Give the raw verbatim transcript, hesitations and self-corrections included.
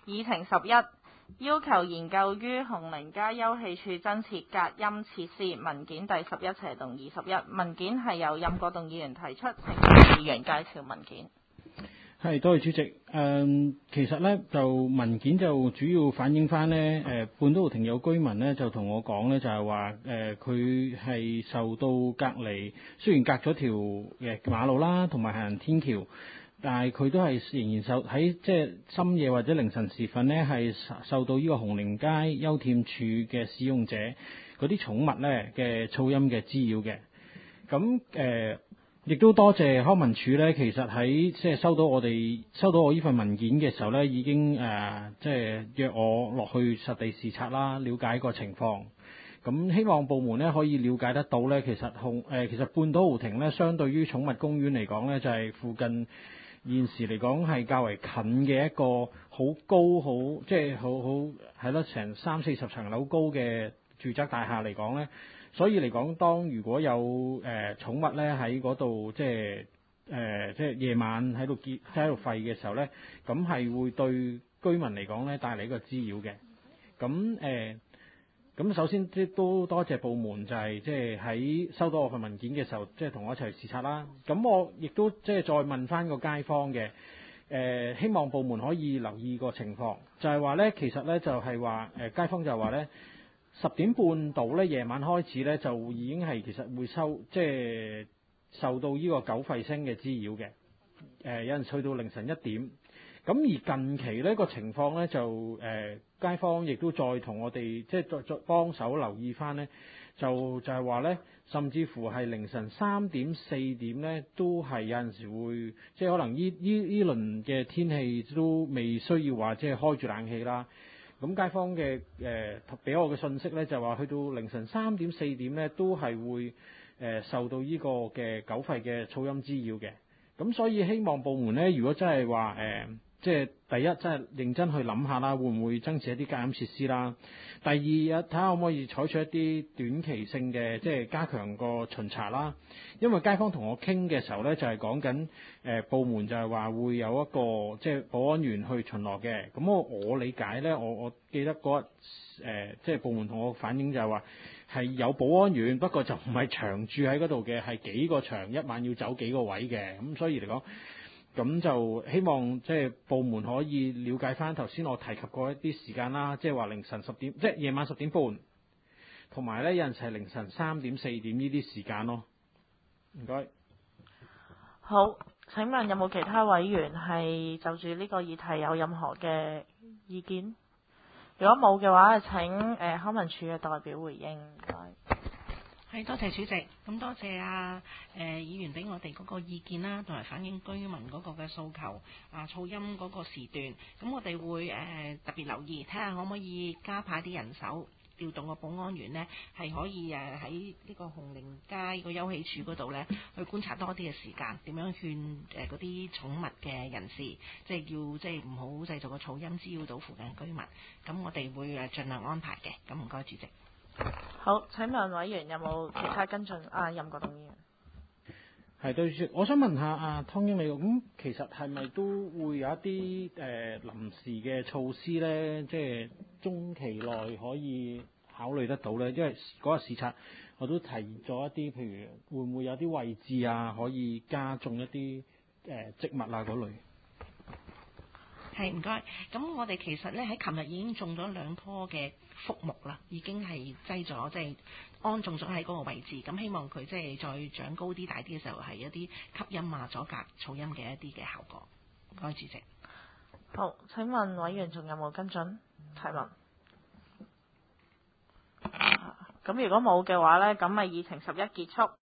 議程十一，要求研究於紅伶街休憩處增設隔音設施，文件第十一斜動二十一，文件係由任國棟議員提出，請議員介紹文件。 係，多謝主席。誒、嗯，其實咧就文件就主要反映翻呢誒、呃，半島豪庭有居民咧就同我講咧，就係話誒，佢、呃、係受到隔離，雖然隔咗條誒馬路啦，同埋行人天橋，但係佢都係仍然受喺即係深夜或者凌晨時分呢，係受到呢個紅伶街休憩處嘅使用者嗰啲寵物咧嘅噪音嘅滋擾嘅。咁誒。呃亦都多謝康文署咧，其實喺即係收到我哋收到我呢份文件嘅時候咧，已經誒即係約我落去實地視察啦，了解個情況。咁希望部門咧可以了解得到咧，其實紅誒其實半島豪庭咧，相對於寵物公園嚟講咧，就係、是、附近現時嚟講係較為近嘅一個好高好即係好好係咯，成三四十層樓高嘅住宅大廈嚟講咧。所以嚟講，當如果有誒、呃、寵物咧喺嗰度，即係誒即係夜晚喺度結即喺度吠嘅時候咧，咁係會對居民嚟講咧帶嚟一個滋擾嘅。咁誒咁首先即都多謝部門，就係即係喺收到我份文件嘅時候，即係同我一齊視察啦。咁我亦都即係再問翻個街坊嘅誒、呃，希望部門可以留意個情況，就係話咧，其實咧就係話誒街坊就係話咧。十點半到咧，夜晚開始咧就已經係其實會收即係受到呢個狗吠聲嘅滋擾嘅。誒、呃、有陣去到凌晨一點。咁而近期呢個情況咧就誒、呃、街坊亦都再同我哋即係再再幫手留意翻咧，就就係話咧，甚至乎係凌晨三點四點咧都係有陣時會即係可能呢呢呢輪嘅天氣都未需要話即係開住冷氣啦。咁街坊嘅誒俾我嘅信息咧，就話去到凌晨三點四點咧，都係會誒、呃、受到呢個嘅狗吠嘅噪音滋擾嘅。咁所以希望部門咧，如果真係話誒，即係第一真係認真去諗下啦，會唔會增設一啲隔音設施啦？第二啊，睇下可唔可以採取一啲短期性嘅，即係加強個巡查啦。因為街坊同我傾嘅時候咧，就係講緊誒部門就係話會有一個即係保安員去巡邏嘅。咁我我理解咧，我我記得嗰日誒即係部門同我反映就係話係有保安員，不過就唔係長住喺嗰度嘅，係幾個場一晚要走幾個位嘅。咁所以嚟講，咁就希望即係部門可以了解翻頭先我提及過一啲時間啦，即係話凌晨十點，即係夜晚十點半，同埋咧有陣時係凌晨三點四點呢啲時間咯。唔該。 好，請問有冇其他委員係就住呢個議題有任何嘅意見？如果冇嘅話，請誒康文署嘅代表回應。唔該。 係，多謝主席，咁多謝啊誒、呃、議員俾我哋嗰個意見啦，同埋反映居民嗰個嘅訴求啊，噪音嗰個時段，咁我哋會誒、呃、特別留意，睇下可唔可以加派啲人手，調動個保安員呢，係可以誒喺呢個紅伶街個休憩處嗰度呢，去觀察多啲嘅時間，點樣勸誒嗰啲寵物嘅人士，即係要即係唔好製造個噪音滋擾到附近居民，咁我哋會誒盡量安排嘅，咁唔該主席。 好，請問委員有冇其他跟進？啊，任國棟議員。 係對住，我想問下啊湯經理，咁其實係咪都會有一啲誒、呃、臨時嘅措施咧？即係中期內可以考慮得到咧？因為嗰日視察我都提咗一啲，譬如會唔會有啲位置啊，可以加種一啲誒、呃、植物啊嗰類。 係，唔該。咁我哋其實咧喺琴日已經種咗兩棵嘅福木啦，已經係擠咗，即係安種咗喺嗰個位置。咁希望佢即係再長高啲、大啲嘅時候，係一啲吸音啊、阻隔噪音嘅一啲嘅效果。唔該，主席。 好，請問委員仲有冇跟進提問？咁如果冇嘅話咧，咁咪議程十一結束。